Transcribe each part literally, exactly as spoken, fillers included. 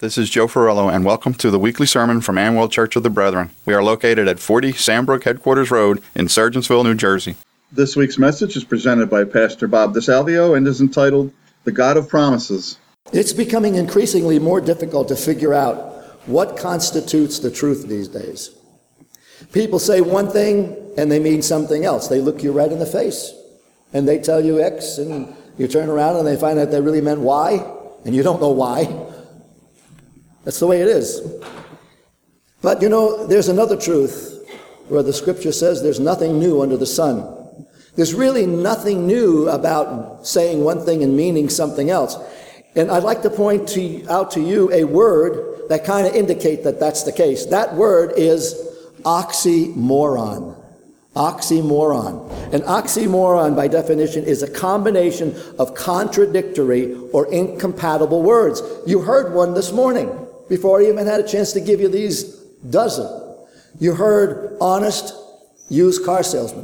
This is Joe Ferrello, and welcome to the weekly sermon from Amwell Church of the Brethren. We are located at forty Sandbrook Headquarters Road in Sergeantsville, New Jersey. This week's message is presented by Pastor Bob DeSalvio and is entitled, The God of Promises. It's becoming increasingly more difficult to figure out what constitutes the truth these days. People say one thing and they mean something else. They look you right in the face and they tell you X, and you turn around and they find out they really meant Y, and you don't know why. That's the way it is. But you know, there's another truth where the scripture says there's nothing new under the sun. There's really nothing new about saying one thing and meaning something else. And I'd like to point to, out to you a word that kind of indicates that that's the case. That word is oxymoron. Oxymoron. An oxymoron, by definition, is a combination of contradictory or incompatible words. You heard one this morning before I even had a chance to give you these dozen. You heard honest used car salesman.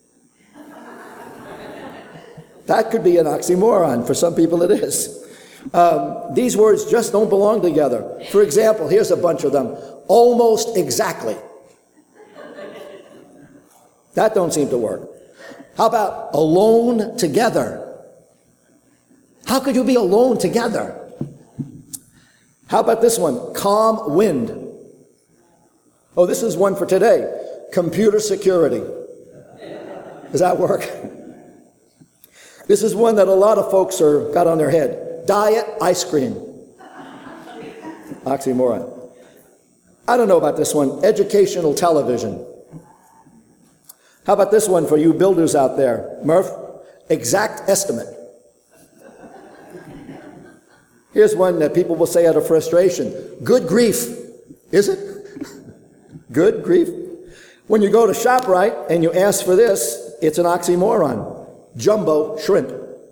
That could be an oxymoron. For some people it is. Um, these words just don't belong together. For example, here's a bunch of them. Almost exactly. That don't seem to work. How about alone together? How could you be alone together? How about this one? Calm wind. Oh, this is one for today. Computer security. Does that work? This is one that a lot of folks are got on their head. Diet ice cream. Oxymoron. I don't know about this one. Educational television. How about this one for you builders out there? Murph, exact estimate. Here's one that people will say out of frustration. Good grief. Is it? Good grief. When you go to ShopRite and you ask for this, it's an oxymoron. Jumbo shrimp.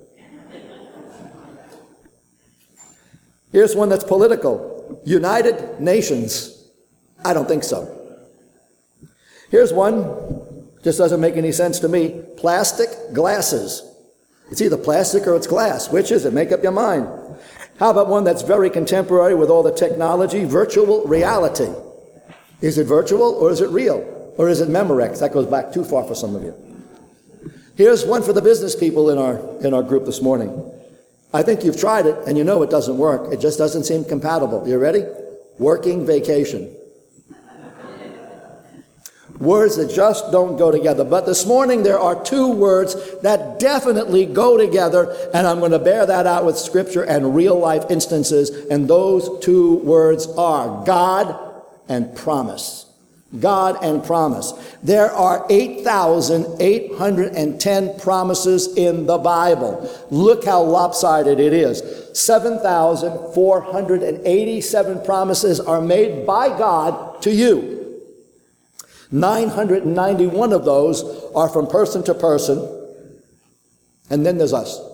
Here's one that's political. United Nations. I don't think so. Here's one, just doesn't make any sense to me. Plastic glasses. It's either plastic or it's glass. Which is it? Make up your mind. How about one that's very contemporary with all the technology? Virtual reality. Is it virtual or is it real? Or is it Memorex? That goes back too far for some of you. Here's one for the business people in our in our group this morning. I think you've tried it and you know it doesn't work. It just doesn't seem compatible. You ready? Working vacation. Words that just don't go together. But this morning there are two words that definitely go together, and I'm going to bear that out with scripture and real life instances, and those two words are God and promise. God and promise. There are eight thousand eight hundred ten promises in the Bible. Look how lopsided it is. seven thousand four hundred eighty-seven promises are made by God to you. nine hundred ninety-one of those are from person to person. And then there's us.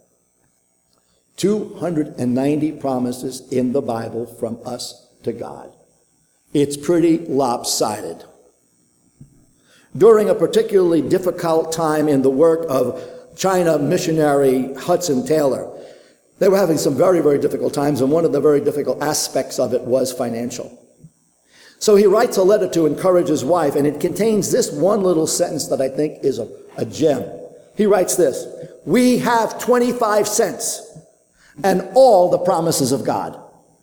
two hundred ninety promises in the Bible from us to God. It's pretty lopsided. During a particularly difficult time in the work of China missionary Hudson Taylor, they were having some very, very difficult times, and one of the very difficult aspects of it was financial. So he writes a letter to encourage his wife, and it contains this one little sentence that I think is a, a gem. He writes this: we have twenty-five cents and all the promises of God.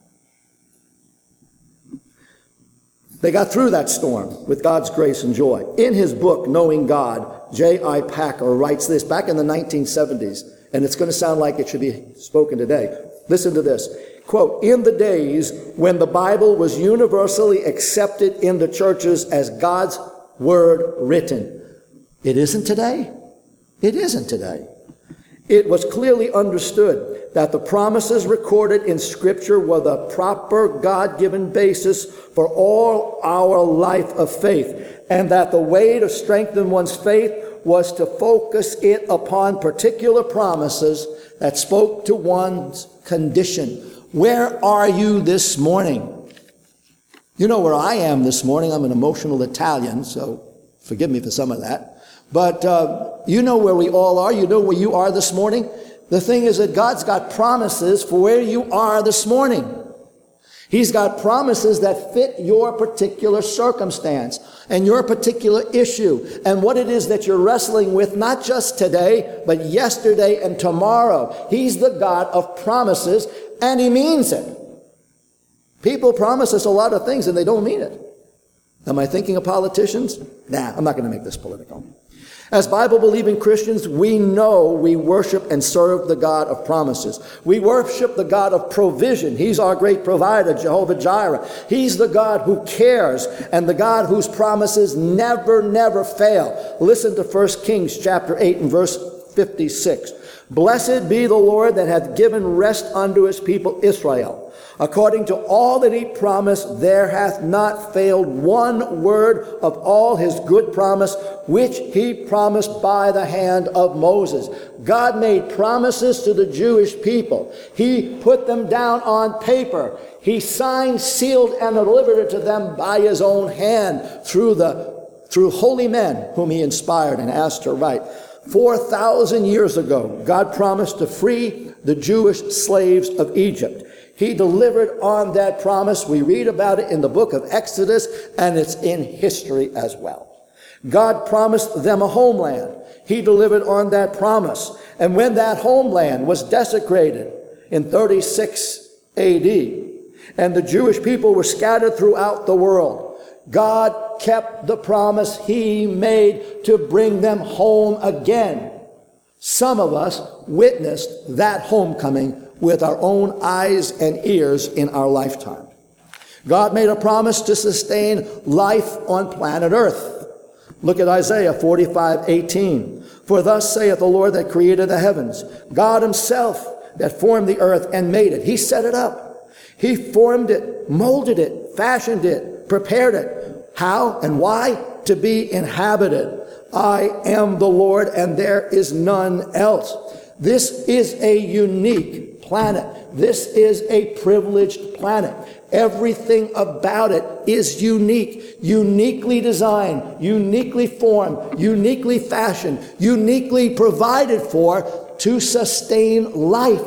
They got through that storm with God's grace and joy. In his book, Knowing God, J I Packer writes this back in the nineteen seventies, and it's going to sound like it should be spoken today. Listen to this. Quote, in the days when the Bible was universally accepted in the churches as God's word written. It isn't today. It isn't today. It was clearly understood that the promises recorded in Scripture were the proper God-given basis for all our life of faith, and that the way to strengthen one's faith was to focus it upon particular promises that spoke to one's condition. Where are you this morning? You know where I am this morning. I'm an emotional Italian, so forgive me for some of that. But uh, you know where we all are. You know where you are this morning. The thing is that God's got promises for where you are this morning. He's got promises that fit your particular circumstance and your particular issue and what it is that you're wrestling with, not just today, but yesterday and tomorrow. He's the God of promises, and he means it. People promise us a lot of things and they don't mean it. Am I thinking of politicians? Nah, I'm not going to make this political. As Bible-believing Christians, we know we worship and serve the God of promises. We worship the God of provision. He's our great provider, Jehovah Jireh. He's the God who cares and the God whose promises never, never fail. Listen to First Kings chapter eight and verse fifty-six. Blessed be the Lord that hath given rest unto his people Israel. According to all that he promised, there hath not failed one word of all his good promise, which he promised by the hand of Moses. God made promises to the Jewish people. He put them down on paper. He signed, sealed, and delivered it to them by his own hand through the through holy men whom he inspired and asked to write. Four thousand years ago, God promised to free the Jewish slaves of Egypt. He delivered on that promise. We read about it in the book of Exodus, and it's in history as well. God promised them a homeland. He delivered on that promise. And when that homeland was desecrated in thirty-six A D, and the Jewish people were scattered throughout the world, God kept the promise he made to bring them home again. Some of us witnessed that homecoming with our own eyes and ears in our lifetime. God made a promise to sustain life on planet Earth. Look at Isaiah forty-five eighteen. For thus saith the Lord that created the heavens, God himself that formed the earth and made it. He set it up. He formed it, molded it, fashioned it, prepared it. How and why? To be inhabited. I am the Lord and there is none else. This is a unique planet. This is a privileged planet. Everything about it is unique, uniquely designed, uniquely formed, uniquely fashioned, uniquely provided for to sustain life.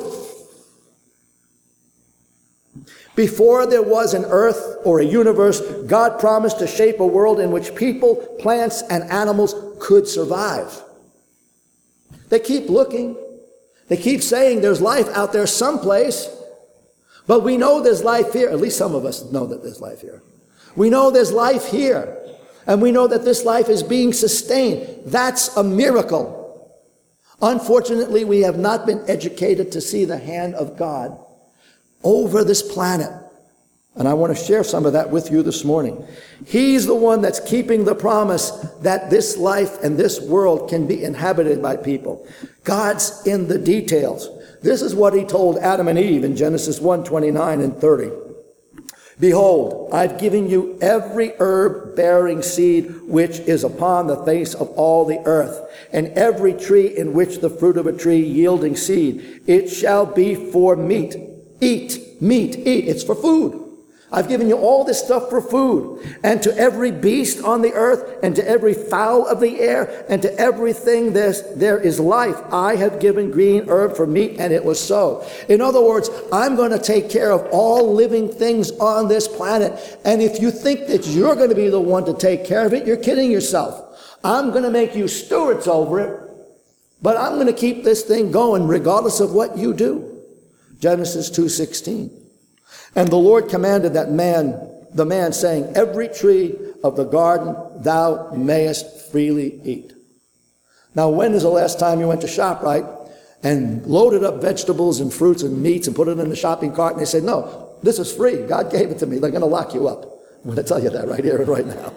Before there was an earth or a universe, God promised to shape a world in which people, plants, and animals could survive. They keep looking. They keep saying there's life out there someplace, but we know there's life here. At least some of us know that there's life here. We know there's life here, and we know that this life is being sustained. That's a miracle. Unfortunately, we have not been educated to see the hand of God over this planet. And I want to share some of that with you this morning. He's the one that's keeping the promise that this life and this world can be inhabited by people. God's in the details. This is what he told Adam and Eve in Genesis one, twenty-nine and thirty. Behold, I've given you every herb bearing seed which is upon the face of all the earth, and every tree in which the fruit of a tree yielding seed. It shall be for meat. Eat, meat, eat. It's for food. I've given you all this stuff for food, and to every beast on the earth, and to every fowl of the air, and to everything there's, there is life. I have given green herb for meat, and it was so. In other words, I'm going to take care of all living things on this planet. And if you think that you're going to be the one to take care of it, you're kidding yourself. I'm going to make you stewards over it, but I'm going to keep this thing going regardless of what you do. Genesis two sixteen. And the Lord commanded that man, the man saying, every tree of the garden thou mayest freely eat. Now, when is the last time you went to ShopRite and loaded up vegetables and fruits and meats and put it in the shopping cart and they said, no, this is free. God gave it to me. They're going to lock you up. I'm going to tell you that right here and right now.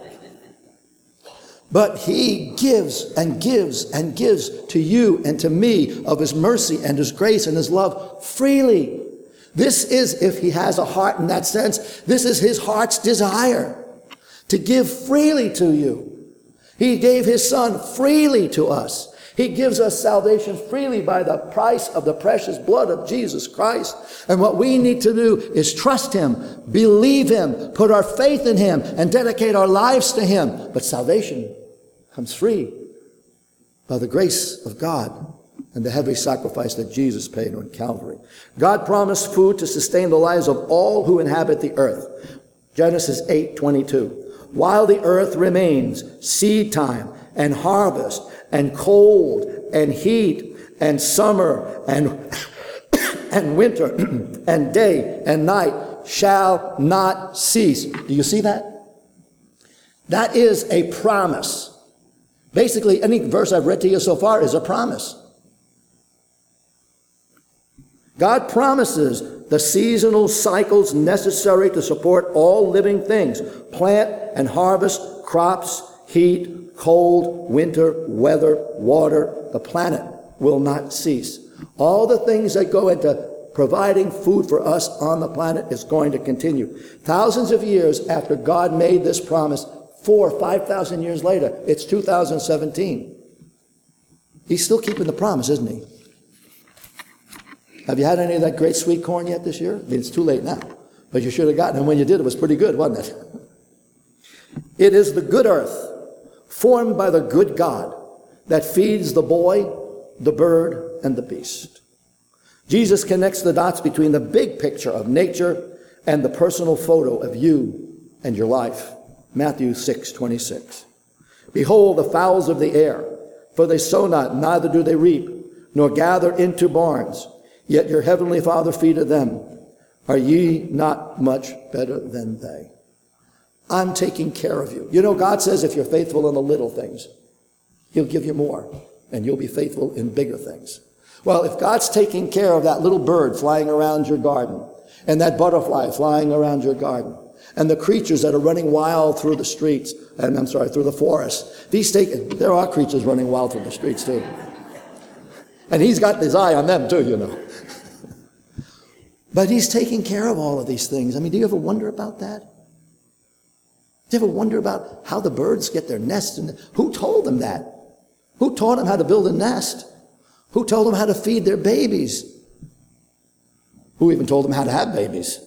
But he gives and gives and gives to you and to me of his mercy and his grace and his love freely. This is, if he has a heart in that sense, this is his heart's desire, to give freely to you. He gave his son freely to us. He gives us salvation freely by the price of the precious blood of Jesus Christ. And what we need to do is trust him, believe him, put our faith in him, and dedicate our lives to him. But salvation comes free by the grace of God and the heavy sacrifice that Jesus paid on Calvary. God promised food to sustain the lives of all who inhabit the earth. Genesis eight twenty-two. While the earth remains, seed time and harvest and cold and heat and summer and, and winter and day and night shall not cease. Do you see that? That is a promise. Basically, any verse I've read to you so far is a promise. God promises the seasonal cycles necessary to support all living things. Plant and harvest, crops, heat, cold, winter, weather, water. The planet will not cease. All the things that go into providing food for us on the planet is going to continue. Thousands of years after God made this promise, four, five thousand years later, it's two thousand seventeen. He's still keeping the promise, isn't he? Have you had any of that great sweet corn yet this year? I mean, it's too late now, but you should have gotten it. And when you did, it was pretty good, wasn't it? It is the good earth, formed by the good God, that feeds the boy, the bird, and the beast. Jesus connects the dots between the big picture of nature and the personal photo of you and your life. Matthew six twenty-six. Behold the fowls of the air, for they sow not, neither do they reap, nor gather into barns, yet your heavenly Father feedeth them. Are ye not much better than they? I'm taking care of you. You know, God says if you're faithful in the little things, he'll give you more, and you'll be faithful in bigger things. Well, if God's taking care of that little bird flying around your garden, and that butterfly flying around your garden, and the creatures that are running wild through the streets, and I'm sorry, through the forest, these take, there are creatures running wild through the streets too. And he's got his eye on them too, you know. But he's taking care of all of these things. I mean, do you ever wonder about that? Do you ever wonder about how the birds get their nests? And who told them that? Who taught them how to build a nest? Who told them how to feed their babies? Who even told them how to have babies?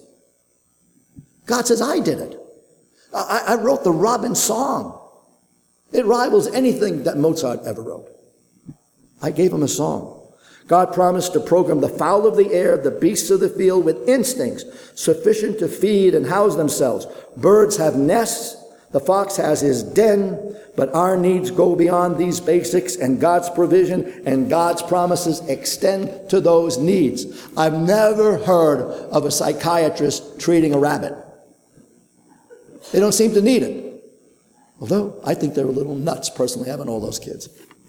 God says, I did it. I, I wrote the Robin song. It rivals anything that Mozart ever wrote. I gave him a song. God promised to program the fowl of the air, the beasts of the field with instincts sufficient to feed and house themselves. Birds have nests. The fox has his den. But our needs go beyond these basics, and God's provision and God's promises extend to those needs. I've never heard of a psychiatrist treating a rabbit. They don't seem to need it. Although I think they're a little nuts, personally, having all those kids.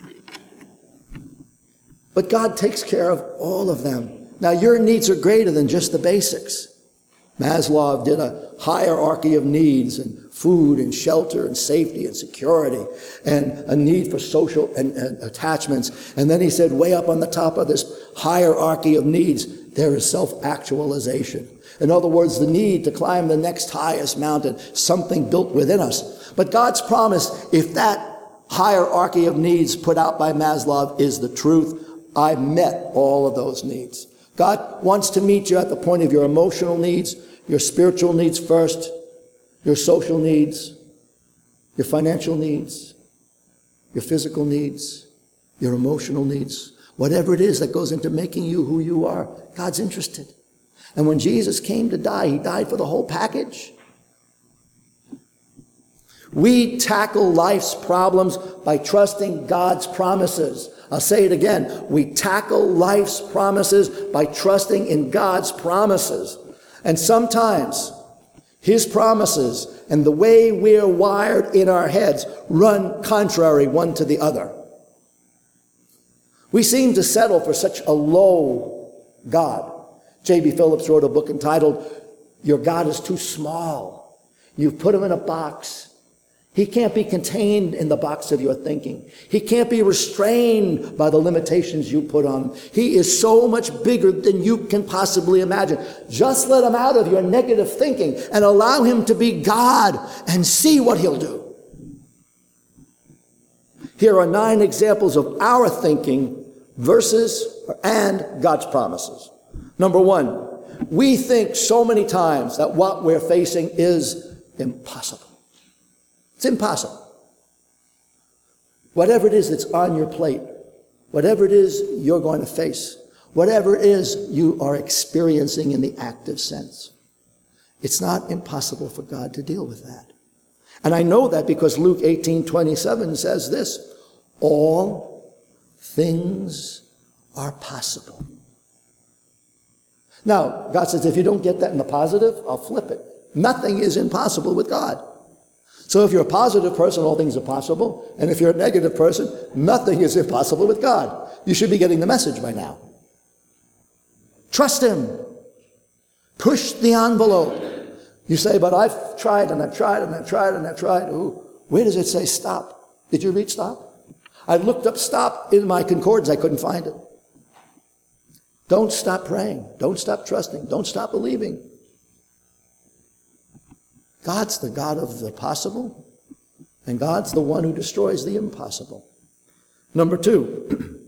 But God takes care of all of them. Now, your needs are greater than just the basics. Maslow did a hierarchy of needs, and food and shelter and safety and security and a need for social and, and attachments. And then he said, way up on the top of this hierarchy of needs, there is self-actualization. In other words, the need to climb the next highest mountain, something built within us. But God's promise, if that hierarchy of needs put out by Maslow is the truth, I've met all of those needs. God wants to meet you at the point of your emotional needs, your spiritual needs first, your social needs, your financial needs, your physical needs, your emotional needs, whatever it is that goes into making you who you are, God's interested. And when Jesus came to die, he died for the whole package. We tackle life's problems by trusting God's promises. I'll say it again. We tackle life's promises by trusting in God's promises. And sometimes his promises and the way we're wired in our heads run contrary one to the other. We seem to settle for such a low God. J B Phillips wrote a book entitled, Your God is Too Small. You've put him in a box. He can't be contained in the box of your thinking. He can't be restrained by the limitations you put on him. He is so much bigger than you can possibly imagine. Just let him out of your negative thinking and allow him to be God and see what he'll do. Here are nine examples of our thinking versus and God's promises. Number one, we think so many times that what we're facing is impossible. It's impossible. Whatever it is that's on your plate, whatever it is you're going to face, whatever it is you are experiencing in the active sense, it's not impossible for God to deal with that. And I know that because Luke eighteen twenty-seven says this, all things are possible. Now, God says, if you don't get that in the positive, I'll flip it. Nothing is impossible with God. So if you're a positive person, all things are possible. And if you're a negative person, nothing is impossible with God. You should be getting the message by now. Trust Him. Push the envelope. You say, but I've tried and I've tried and I've tried and I've tried. Ooh, where does it say stop? Did you read stop? I looked up stop in my concordance. I couldn't find it. Don't stop praying. Don't stop trusting. Don't stop believing. God's the God of the possible, and God's the one who destroys the impossible. Number two,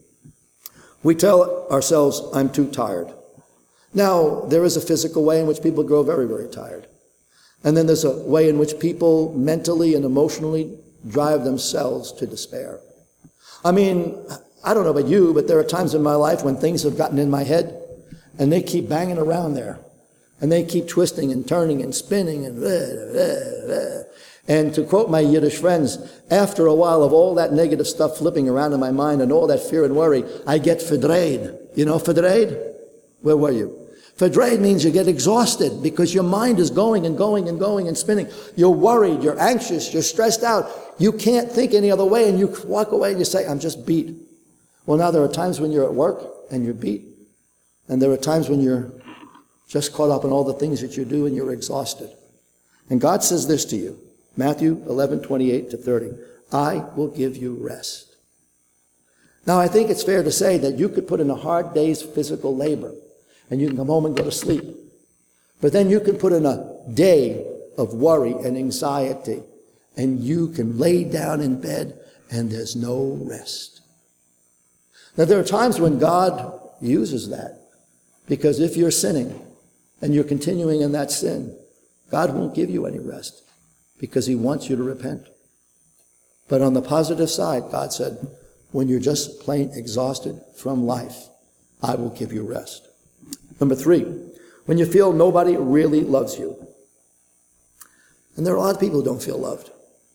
we tell ourselves, I'm too tired. Now, there is a physical way in which people grow very, very tired. And then there's a way in which people mentally and emotionally drive themselves to despair. I mean, I don't know about you, but there are times in my life when things have gotten in my head and they keep banging around there. And they keep twisting and turning and spinning and blah, blah, blah. And to quote my Yiddish friends, after a while of all that negative stuff flipping around in my mind and all that fear and worry, I get verdreid. You know verdreid? Where were you? Verdreid means you get exhausted because your mind is going and going and going and spinning. You're worried, you're anxious, you're stressed out. You can't think any other way, and you walk away and you say, I'm just beat. Well, now there are times when you're at work and you're beat. And there are times when you're just caught up in all the things that you do and you're exhausted. And God says this to you, Matthew eleven, twenty-eight to thirty, I will give you rest. Now, I think it's fair to say that you could put in a hard day's physical labor and you can come home and go to sleep. But then you can put in a day of worry and anxiety and you can lay down in bed and there's no rest. Now, there are times when God uses that, because if you're sinning and you're continuing in that sin, God won't give you any rest because He wants you to repent. But on the positive side, God said, when you're just plain exhausted from life, I will give you rest. Number three, when you feel nobody really loves you. And there are a lot of people who don't feel loved.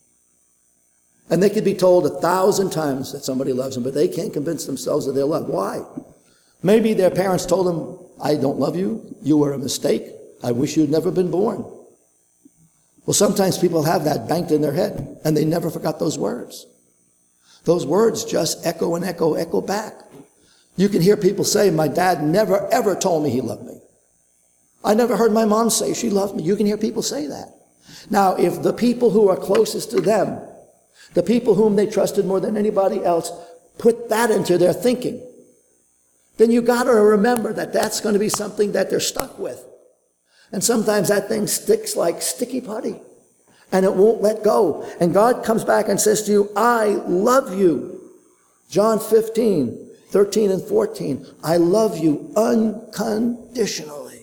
And they could be told a thousand times that somebody loves them, but they can't convince themselves that they're loved. Why? Maybe their parents told them, I don't love you. You were a mistake. I wish you'd never been born. Well, sometimes people have that banked in their head, and they never forgot those words. Those words just echo and echo, echo back. You can hear people say, my dad never, ever told me he loved me. I never heard my mom say she loved me. You can hear people say that. Now, if the people who are closest to them, the people whom they trusted more than anybody else, put that into their thinking, then you got to remember that that's going to be something that they're stuck with. And sometimes that thing sticks like sticky putty, and it won't let go. And God comes back and says to you, I love you. John fifteen, thirteen and fourteen, I love you unconditionally.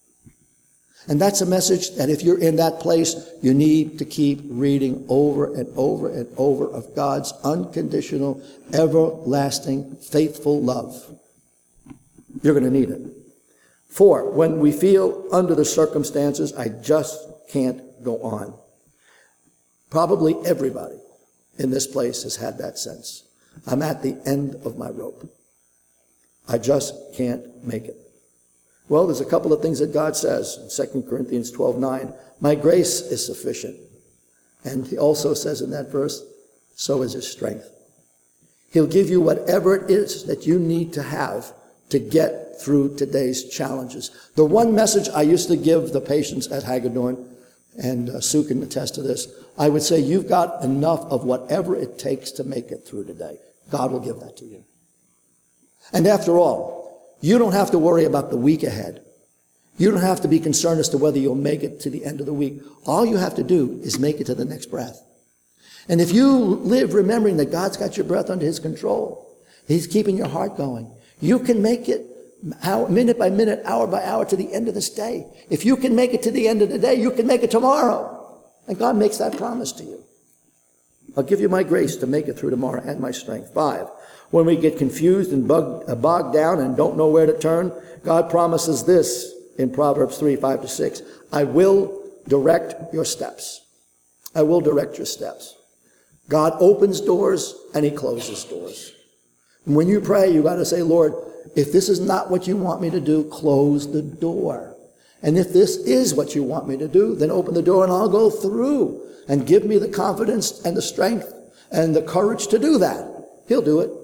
And that's a message that if you're in that place, you need to keep reading over and over and over of God's unconditional, everlasting, faithful love. You're going to need it. Four, when we feel under the circumstances, I just can't go on. Probably everybody in this place has had that sense. I'm at the end of my rope. I just can't make it. Well, there's a couple of things that God says in Second Corinthians twelve nine. My grace is sufficient. And He also says in that verse, so is His strength. He'll give you whatever it is that you need to have to get through today's challenges. The one message I used to give the patients at Hagedorn, and uh, Sue can attest to this, I would say, you've got enough of whatever it takes to make it through today. God will give that to you. And after all, you don't have to worry about the week ahead. You don't have to be concerned as to whether you'll make it to the end of the week. All you have to do is make it to the next breath. And if you live remembering that God's got your breath under His control, He's keeping your heart going, you can make it hour, minute by minute, hour by hour to the end of this day. If you can make it to the end of the day, you can make it tomorrow. And God makes that promise to you. I'll give you my grace to make it through tomorrow and my strength. Five, when we get confused and bugged, uh, bogged down and don't know where to turn, God promises this in Proverbs three, five to six. I will direct your steps. I will direct your steps. God opens doors and he closes doors. And when you pray, you got to say, Lord, if this is not what you want me to do, close the door. And if this is what you want me to do, then open the door and I'll go through. And give me the confidence and the strength and the courage to do that. He'll do it.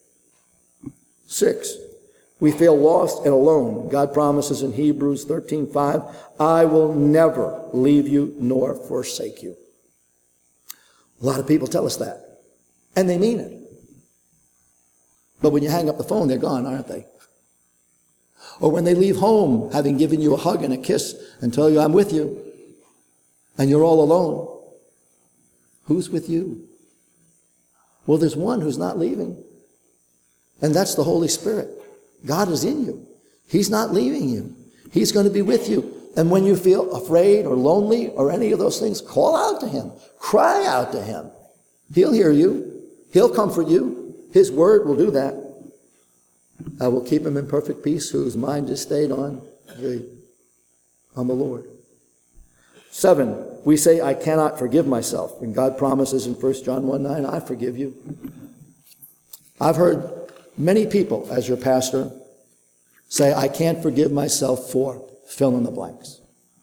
Six, we feel lost and alone. God promises in Hebrews thirteen five, I will never leave you nor forsake you. A lot of people tell us that, and they mean it. But when you hang up the phone, they're gone, aren't they? Or when they leave home, having given you a hug and a kiss and tell you, I'm with you, and you're all alone. Who's with you? Well, there's one who's not leaving, and that's the Holy Spirit. God is in you. He's not leaving you. He's going to be with you. And when you feel afraid or lonely or any of those things, call out to him. Cry out to him. He'll hear you. He'll comfort you. His word will do that. I will keep him in perfect peace whose mind is stayed on the, on the Lord. Seven, we say, I cannot forgive myself. And God promises in First John one nine, I forgive you. I've heard many people, as your pastor, say, I can't forgive myself for fill in the blanks.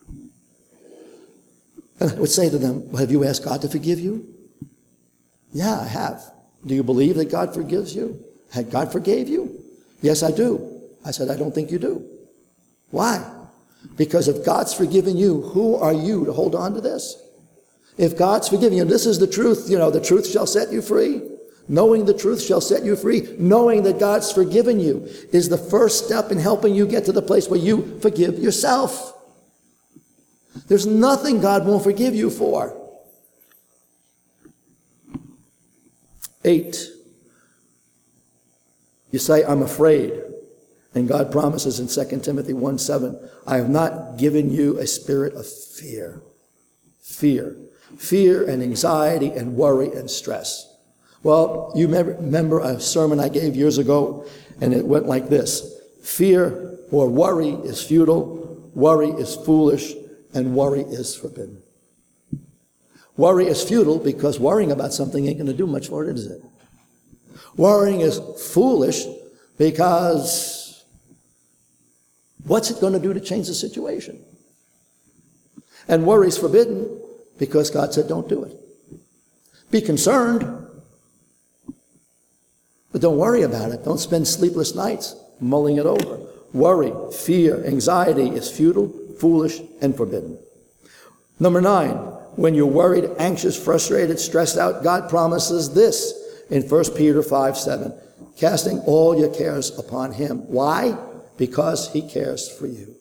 And I would say to them, well, have you asked God to forgive you? Yeah, I have. Do you believe that God forgives you? Had God forgave you? Yes, I do. I said, I don't think you do. Why? Because if God's forgiven you, who are you to hold on to this? If God's forgiven you, this is the truth, you know, the truth shall set you free. Knowing the truth shall set you free. Knowing that God's forgiven you is the first step in helping you get to the place where you forgive yourself. There's nothing God won't forgive you for. Eight, you say, I'm afraid. And God promises in Second Timothy one seven, I have not given you a spirit of fear. Fear. Fear and anxiety and worry and stress. Well, you remember a sermon I gave years ago, and it went like this. Fear or worry is futile, worry is foolish, and worry is forbidden. Worry is futile because worrying about something ain't going to do much for it, is it? Worrying is foolish because what's it going to do to change the situation? And worry is forbidden because God said don't do it. Be concerned, but don't worry about it. Don't spend sleepless nights mulling it over. Worry, fear, anxiety is futile, foolish, and forbidden. Number nine, when you're worried, anxious, frustrated, stressed out, God promises this in First Peter five seven, casting all your cares upon him. Why? Because he cares for you.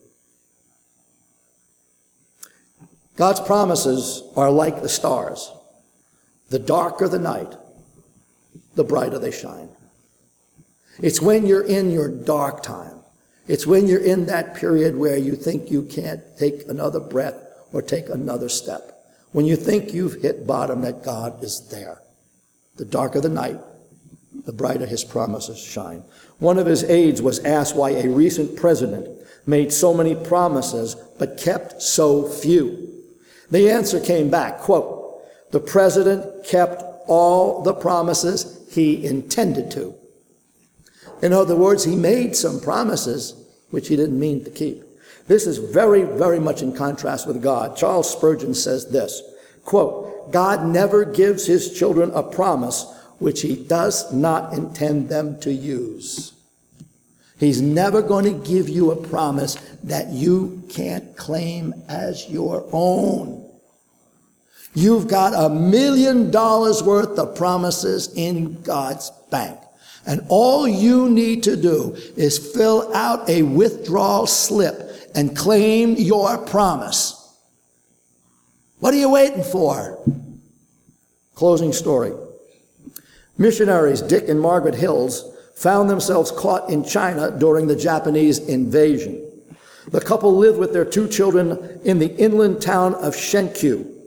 God's promises are like the stars. The darker the night, the brighter they shine. It's when you're in your dark time. It's when you're in that period where you think you can't take another breath or take another step. When you think you've hit bottom, that God is there. The darker the night, the brighter his promises shine. One of his aides was asked why a recent president made so many promises but kept so few. The answer came back, quote, the president kept all the promises he intended to. In other words, he made some promises which he didn't mean to keep. This is very, very much in contrast with God. Charles Spurgeon says this, quote, God never gives his children a promise which he does not intend them to use. He's never going to give you a promise that you can't claim as your own. You've got a million dollars worth of promises in God's bank. And all you need to do is fill out a withdrawal slip and claim your promise. What are you waiting for? Closing story. Missionaries Dick and Margaret Hills found themselves caught in China during the Japanese invasion. The couple lived with their two children in the inland town of Shenkyu.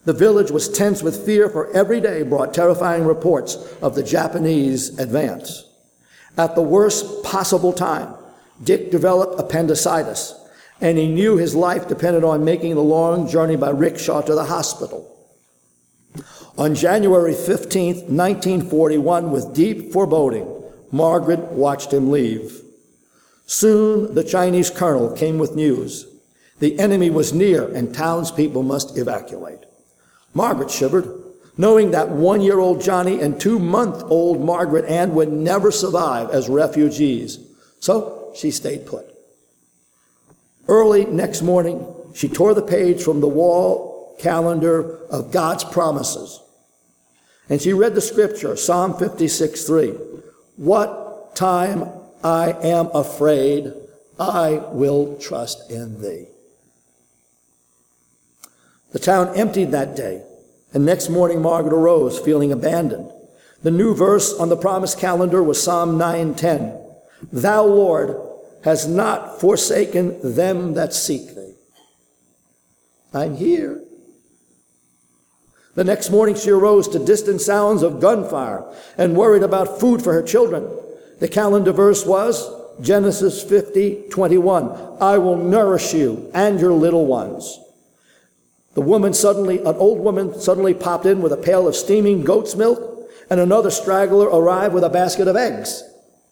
The village was tense with fear, for every day brought terrifying reports of the Japanese advance. At the worst possible time, Dick developed appendicitis, and he knew his life depended on making the long journey by rickshaw to the hospital. On January fifteenth, nineteen forty-one, with deep foreboding, Margaret watched him leave. Soon the Chinese colonel came with news. The enemy was near and townspeople must evacuate. Margaret shivered, knowing that one-year-old Johnny and two-month-old Margaret Ann would never survive as refugees. So she stayed put. Early next morning, she tore the page from the wall calendar of God's promises. And she read the scripture, Psalm fifty-six three. What time I am afraid, I will trust in thee. The town emptied that day, and next morning Margaret arose, feeling abandoned. The new verse on the promise calendar was Psalm nine ten. Thou, Lord, hast not forsaken them that seek thee. I'm here. The next morning she arose to distant sounds of gunfire and worried about food for her children. The calendar verse was Genesis fifty twenty-one. I will nourish you and your little ones. The woman suddenly, an old woman suddenly popped in with a pail of steaming goat's milk, and another straggler arrived with a basket of eggs.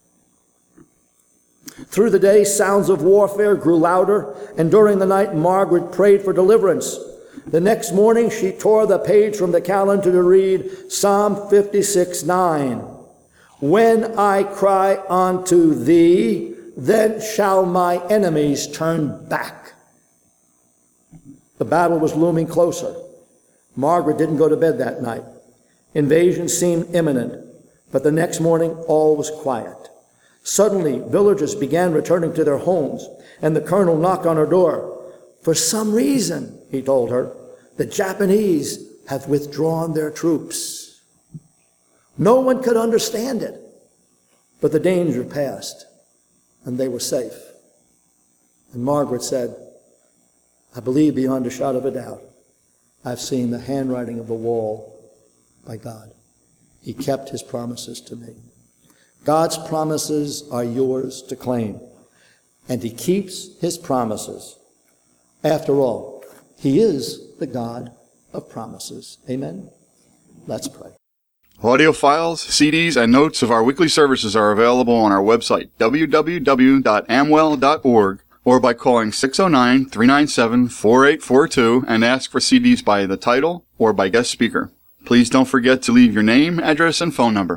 Through the day, sounds of warfare grew louder, and during the night, Margaret prayed for deliverance. The next morning, she tore the page from the calendar to read Psalm fifty-six nine. When I cry unto thee, then shall my enemies turn back. The battle was looming closer. Margaret didn't go to bed that night. Invasion seemed imminent, but the next morning all was quiet. Suddenly, villagers began returning to their homes, and the colonel knocked on her door. For some reason, he told her, the Japanese have withdrawn their troops. No one could understand it, but the danger passed, and they were safe. And Margaret said, I believe beyond a shadow of a doubt, I've seen the handwriting of the wall by God. He kept his promises to me. God's promises are yours to claim, and he keeps his promises. After all, he is the God of promises. Amen? Let's pray. Audio files, C Ds, and notes of our weekly services are available on our website, w w w dot amwell dot org, or by calling six oh nine, three nine seven, four eight four two and ask for C Ds by the title or by guest speaker. Please don't forget to leave your name, address, and phone number.